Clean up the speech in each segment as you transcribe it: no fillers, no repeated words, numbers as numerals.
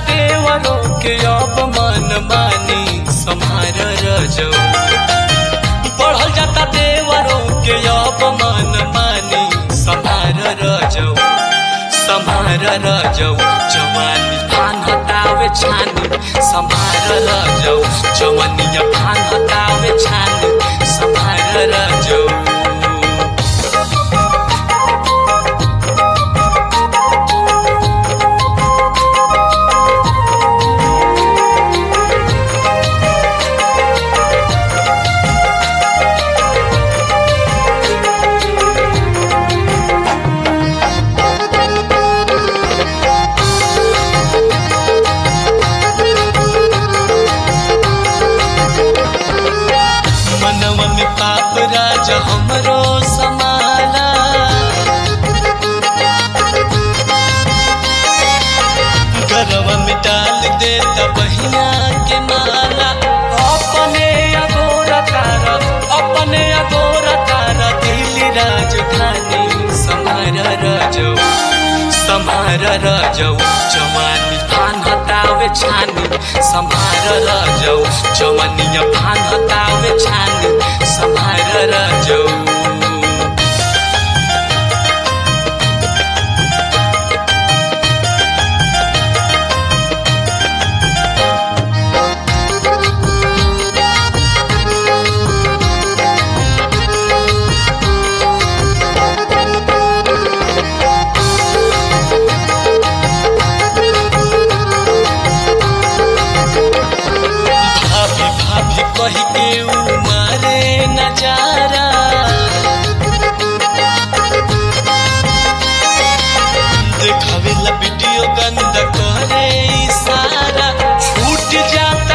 देवरों के अब मन मानी सम्हार रजौ। बढ़ल जाता देवरों के अब मन मानी सम्हार रजौ। सम्हार रजौ जवानी फान हटावे छानी सम्हार रजौ। जवानिया फान हटावे छानी सम्हार रजौ। पाप राज हमरो समाला गरवा में डाल देता बहिया के माला। अपने अगोरा तारा दिल्ली राजधानी सम्हार रजौ। सम्हार रजौ जवानी फान हटावे छानी सम्हार रजौ। जवानिया फान हटावे छानी सम्हार रजौ। कही के उमारे नजारा देखावे ला वीडियो गंदा करे इशारा। छूट जाता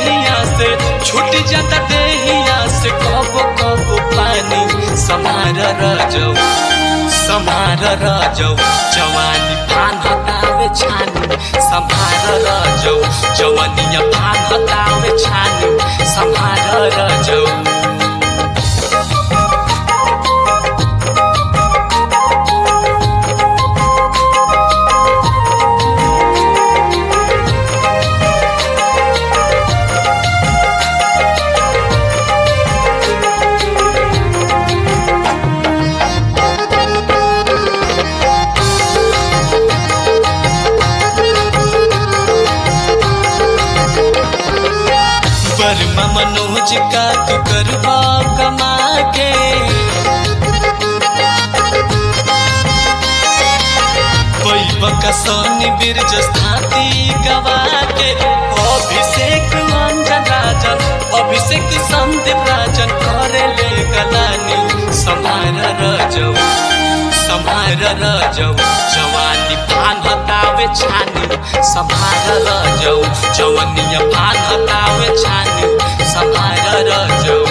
देहिया से कबो कबो पानी सम्हार रजौ। सम्हार रजौ जवानी फान हटावे छानी सम्हार रजौ। जवानिया फान हटावे छानी सम्हार रजौ। वर्मा मनोज का तू करवा कमा के पैबा सोनी बिरज स्थाती गवा के। अभिषेक संदीप राजन करे ले गलानी सम्हार रजौ। सम्हार रजौ जवानी फान हटावे छानी सम्हार रजौ। जवानिया फान हटावे छानी सम्हार रजौ।